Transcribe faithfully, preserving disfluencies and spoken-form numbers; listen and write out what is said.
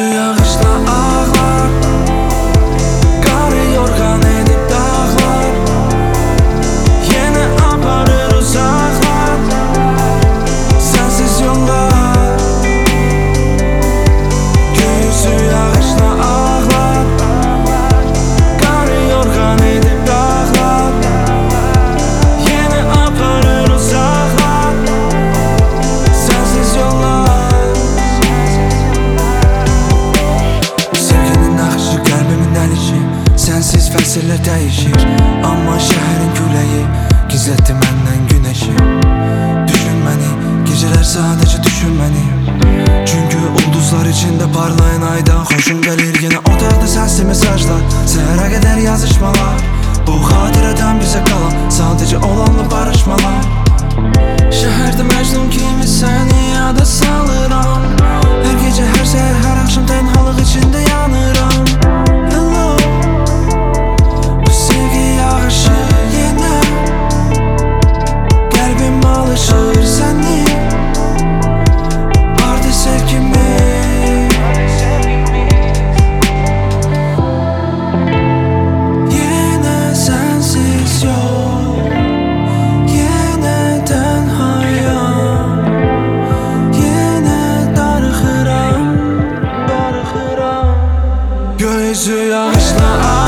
yağışla ağlar, karı yorgan edip dağlar, yine aparır uzaklar, sensiz yollar. Göğsü yağışla ağlar, karı yorgan edip dağlar, yine aparır uzaklar, sensiz yollar. Sensiz fəsillər dəyişir, amma şəhərin küləyi gizlətdi məndən günəşi. Düşün məni, gecələr sadəcə düşün məni, çünki ulduzlar içində parlayan aydan xoşun gəlir. Yenə otaqda səsli mesajlar, səhərə qədər yazışmalar, bu xatirədən bizə qalan sadəcə olanla barışmalar. Şəhərdə Məcnun kimi səni yada salıram, hər gecə, hər səhər, hər axşam tənhalıq içində yanıram. Alışır səni ardı sevgimiz, yenə sənsiz yol, yenə tənhayam, yenə darıxıram, darıxıram. Göğsü yağışla